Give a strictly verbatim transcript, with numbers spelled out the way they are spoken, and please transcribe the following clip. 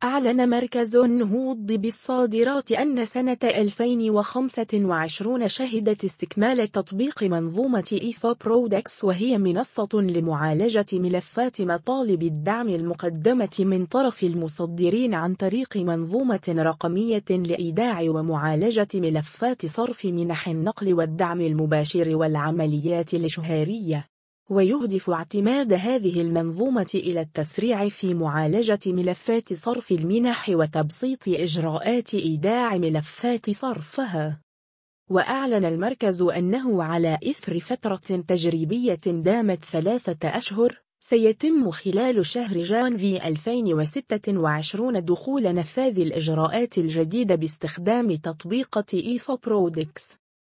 أعلن مركز النهوض بالصادرات أن سنة ألفين وخمسة وعشرين شهدت استكمال تطبيق منظومة إيفا برودكس، وهي منصة لمعالجة ملفات مطالب الدعم المقدمة من طرف المصدرين عن طريق منظومة رقمية لإيداع ومعالجة ملفات صرف منح النقل والدعم المباشر والعمليات الإشهارية. ويهدف اعتماد هذه المنظومة إلى التسريع في معالجة ملفات صرف المنح وتبسيط إجراءات إيداع ملفات صرفها. وأعلن المركز أنه على إثر فترة تجريبية دامت ثلاثة أشهر، سيتم خلال شهر جانفي ألفين وستة وعشرين دخول نفاذ الإجراءات الجديدة باستخدام تطبيقة إيفا برودكس.